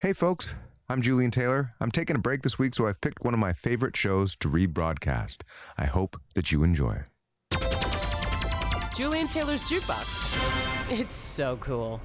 Hey folks, I'm Julian Taylor. I'm taking a break this week, so I've picked one of my favorite shows to rebroadcast. I hope that you enjoy. Julian Taylor's Jukebox. It's so cool.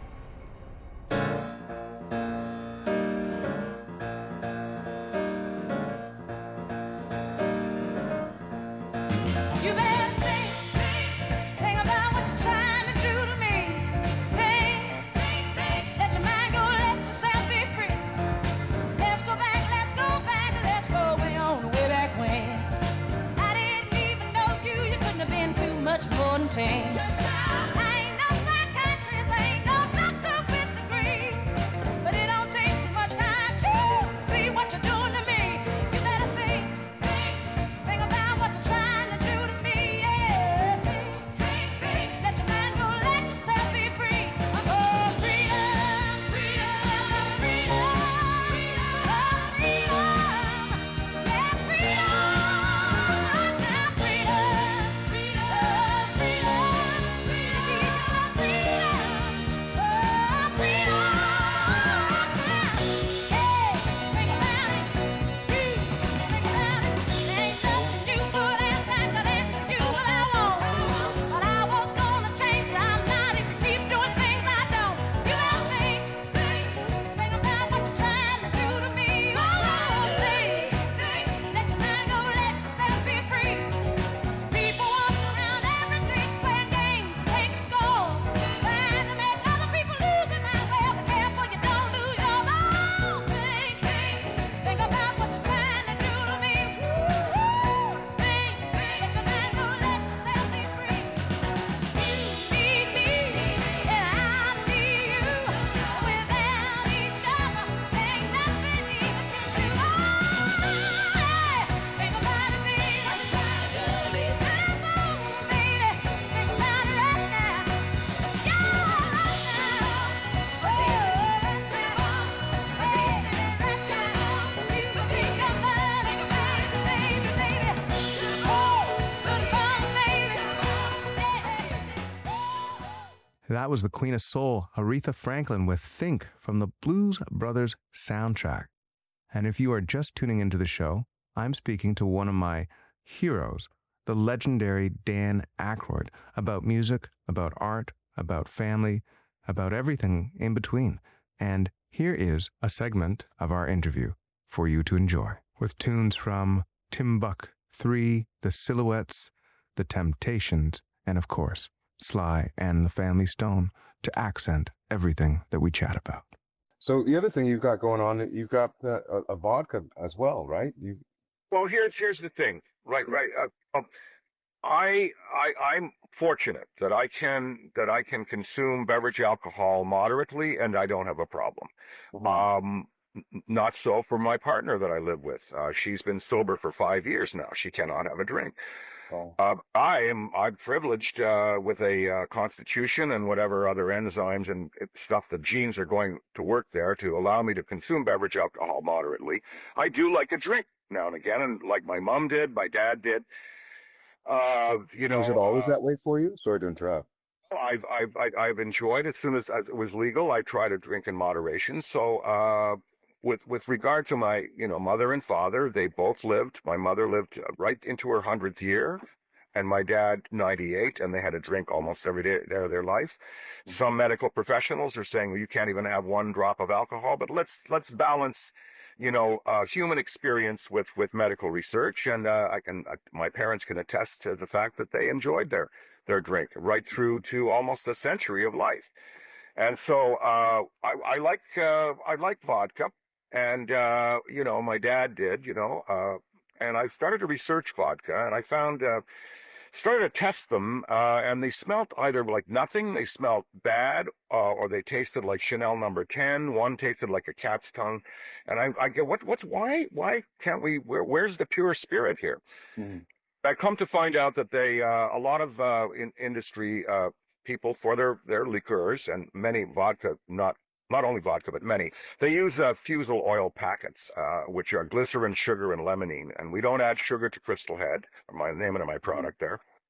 That was the Queen of Soul, Aretha Franklin, with Think from the Blues Brothers soundtrack. And if you are just tuning into the show, I'm speaking to one of my heroes, the legendary Dan Aykroyd, about music, about art, about family, about everything in between. And here is a segment of our interview for you to enjoy, with tunes from Timbuk 3, The Silhouettes, The Temptations, and of course, Sly and the Family Stone to accent everything that we chat about. So the other thing you've got going on, you've got a vodka as well, right? Well, here's the thing, right. I'm fortunate that I can consume beverage alcohol moderately, and I don't have a problem. Mm-hmm. Not so for my partner that I live with. She's been sober for 5 years now. She cannot have a drink. Oh. I'm privileged with a constitution and whatever other enzymes and stuff, the genes are going to work there to allow me to consume beverage alcohol moderately. I do like a drink now and again, and like my mom did, my dad did. Was it always that way for you? Sorry to interrupt. I've enjoyed, as soon as it was legal, I try to drink in moderation. So, with regard to my, mother and father, they both lived. My mother lived right into her 100th year, and my dad 98, and they had a drink almost every day of their life. Some medical professionals are saying, well, you can't even have one drop of alcohol, but let's balance, human experience with medical research, and my parents can attest to the fact that they enjoyed their drink right through to almost a century of life. And so I like vodka. And, my dad did, and I started to research vodka, and I found, started to test them, and they smelled either like nothing, they smelled bad, or they tasted like Chanel number 10. One tasted like a cat's tongue. And I get, why can't we, where's the pure spirit here? Mm-hmm. I come to find out that a lot of, industry, people for their liqueurs, and many vodka, not only vodka, but many, they use fusel oil packets, which are glycerin, sugar, and limonene. And we don't add sugar to Crystal Head, my name of my product there.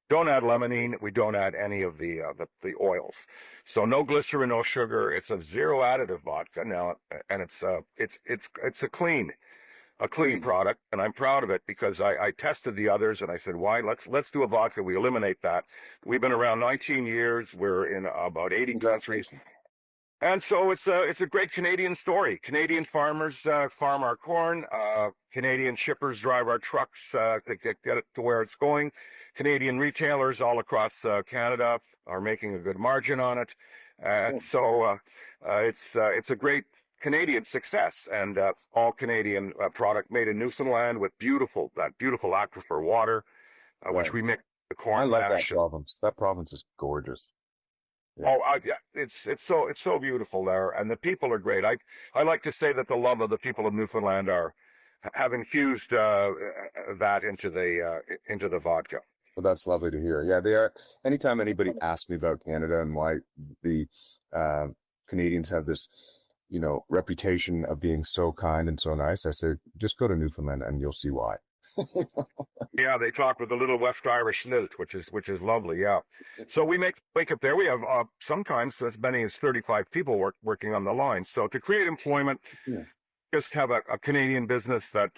Don't add lemonine. We don't add any of the oils. So no glycerin, no sugar. It's a zero additive vodka now, and it's a clean product, and I'm proud of it because I tested the others and I said, why? Let's do a vodka. We eliminate that. We've been around 19 years. We're in about 80 countries. And so it's a great Canadian story. Canadian farmers farm our corn. Canadian shippers drive our trucks to get it to where it's going. Canadian retailers all across Canada are making a good margin on it. So it's a great Canadian success, and all Canadian product made in Newfoundland with that beautiful aquifer water, which we mix the corn I love mash. that province. That province is gorgeous. Yeah. Oh, yeah, it's so beautiful there, and the people are great. I like to say that the love of the people of Newfoundland have infused that into the vodka. Well, that's lovely to hear. Yeah, they are. Anytime anybody asks me about Canada and why the Canadians have this, reputation of being so kind and so nice, I say, just go to Newfoundland and you'll see why. Yeah, they talk with a little West Irish lilt, which is lovely. Yeah, so we wake up there. We have sometimes as many as 35 people working on the line. So to create employment, just have a Canadian business that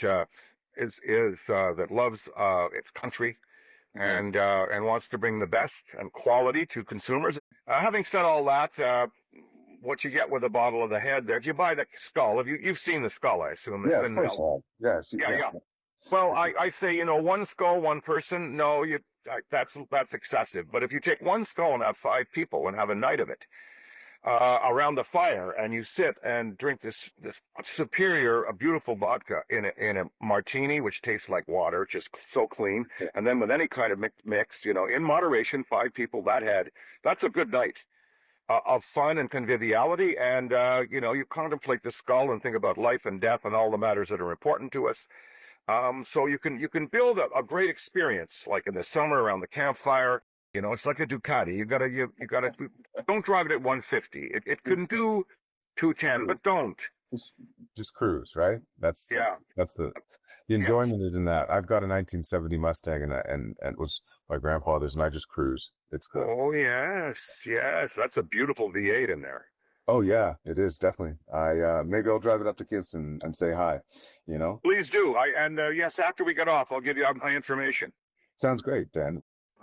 that loves its country and wants to bring the best and quality to consumers. Having said all that, what you get with a bottle of the head there, if you buy the skull, you've seen the skull, I assume. Yeah, of course. Yes. Yeah. Well, I say, one skull, one person. No, that's excessive. But if you take one skull and have 5 people and have a night of it around the fire, and you sit and drink this superior, a beautiful vodka in a martini, which tastes like water, just so clean, and then with any kind of mix, in moderation, 5 people, that's a good night of fun and conviviality. And you contemplate the skull and think about life and death and all the matters that are important to us. So you can build a great experience, like in the summer around the campfire. It's like a Ducati. You gotta don't drive it at 150. It can do 210, but don't. Just cruise, right? That's the enjoyment is in that. I've got a 1970 Mustang and it was my grandfather's, and I just cruise. It's good. Oh yes, that's a beautiful V8 in there. Oh yeah, it is definitely. Maybe I'll drive it up to Kingston and say hi. Please do. Yes, after we get off, I'll give you my information. Sounds great, Dan.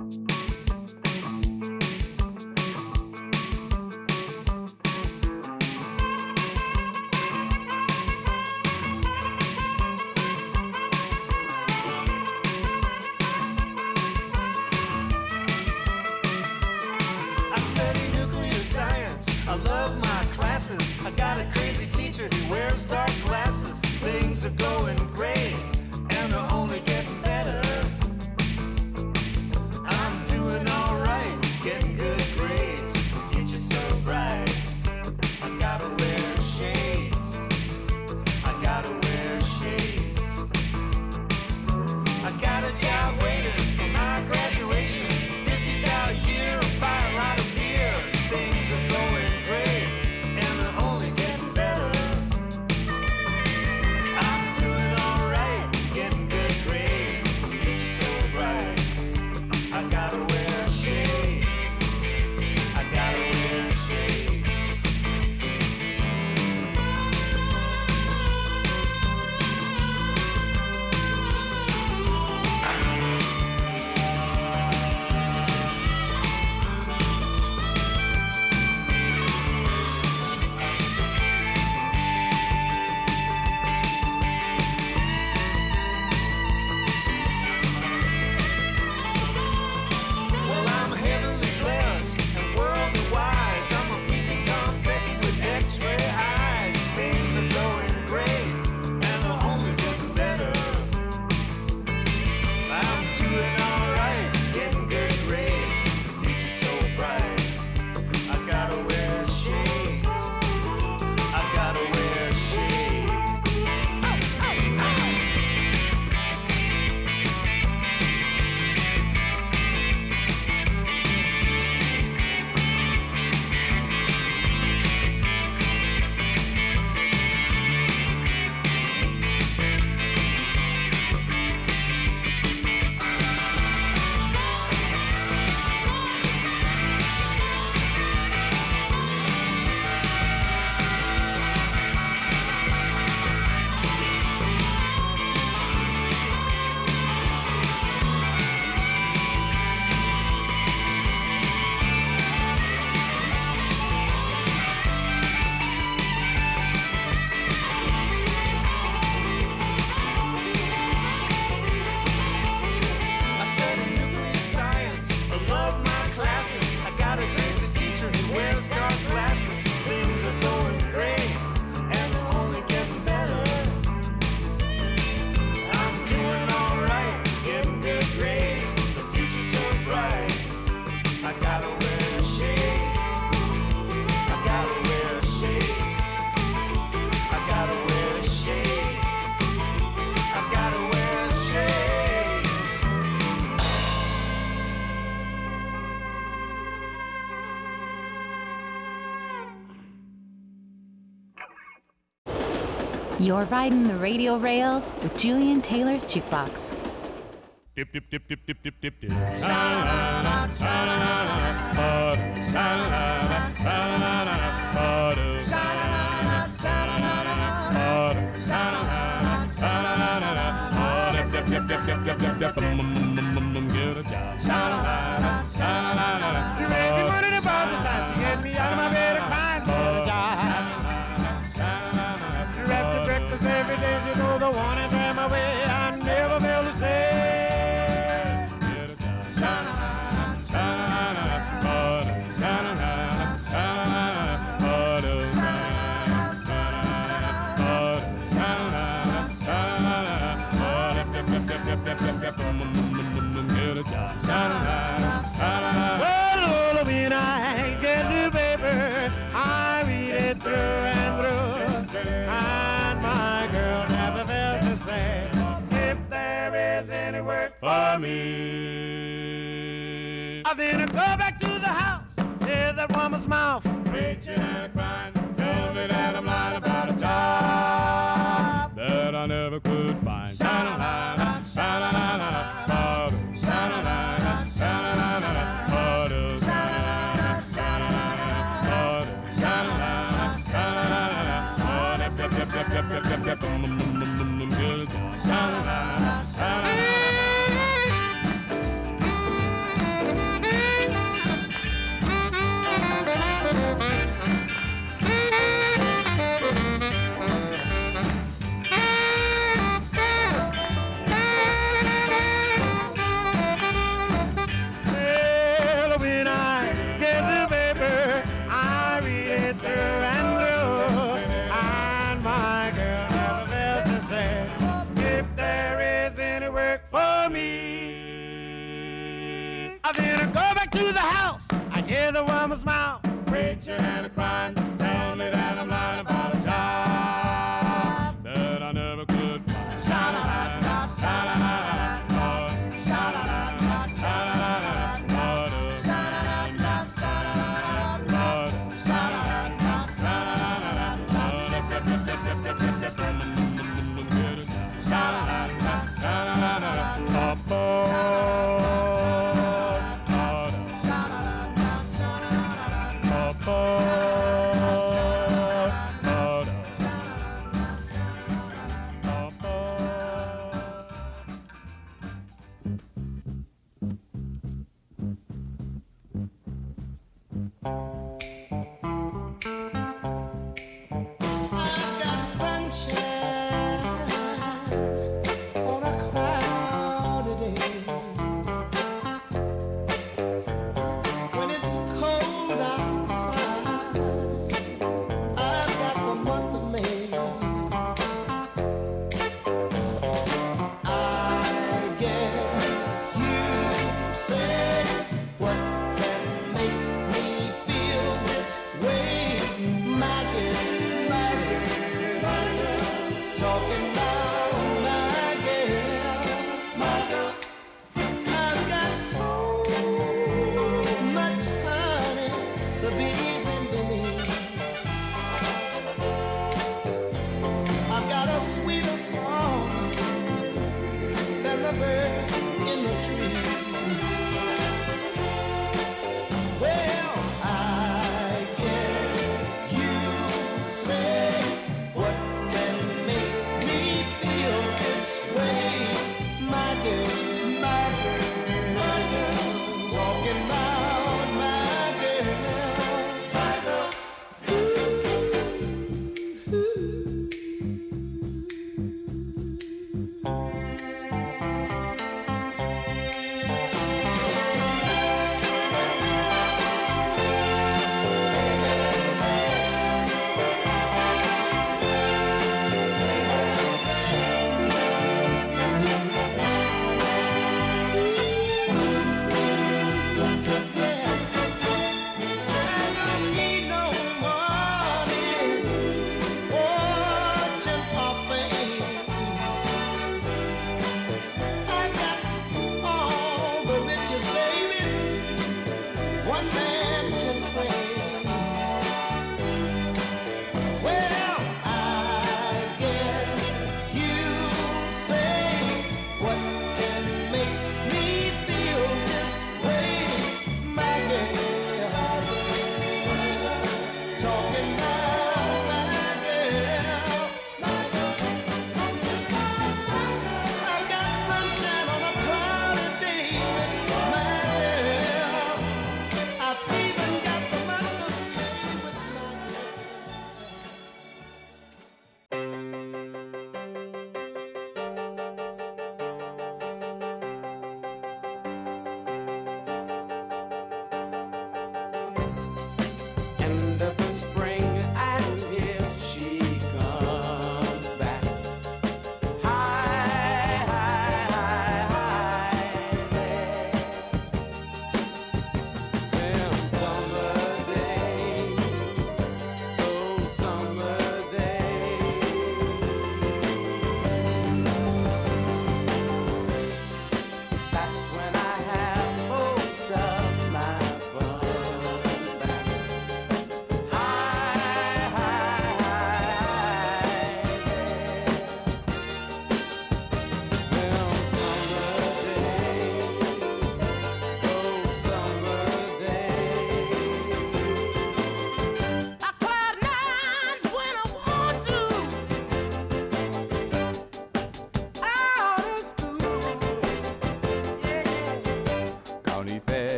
I study nuclear science. I love my classes. I got a crazy teacher who wears dark glasses. Things are going great, and they're only getting better. I'm You're riding the radio rails with Julian Taylor's Jukebox. Dip, dip, dip, dip, dip, dip, dip, dip. Sha-la-la-la, sha-la-la-la, ba-da, sha-la-la-la, sha-la-la-la, ba-da, sha-la-la-la, sha-la-la-la, ba-da, sha-la-la-la, sha-la-la-la, ba-da, dip, dip, dip, dip, dip, dip, dip, get a job. Sha-la-la-la, sha-la-la-la. You make me money to bars this time to get me out of my bed and crying for a job. You're after breakfast every day, so you know the one is right my way. I never fail to say. Well, when I get the paper, I read it through and through, and my girl never fails to say, if there is any work for me. I then go back to the house, hear that woman's mouth, preaching and crying, tell me that I'm lying about a job that I never could find. Sha-la-la-la, Sha-la-la-la, ba-da, sha-la-la-la, sha-la-la-la, ba-da, sha-la-la-la, sha-la-la-la, ba-da, sha-la-la-la, sha-la-la-la, ba-da, dip, dip, dip, dip, dip, dip, dip, get a job. Sha-la-la-la, sha-la-la-la. Then I go back to the house, I hear the woman's mouth, preaching and crying, tell me that I'm lying about a job that I never could find. Sha-la-la-la, sha-la-la-la, sha-la-la-la, sha-la-la-la, sha-la-la-la, sha-la-la-la, sha-la-la-la,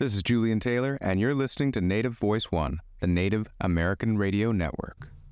This is Julian Taylor, and you're listening to Native Voice One, the Native American Radio Network.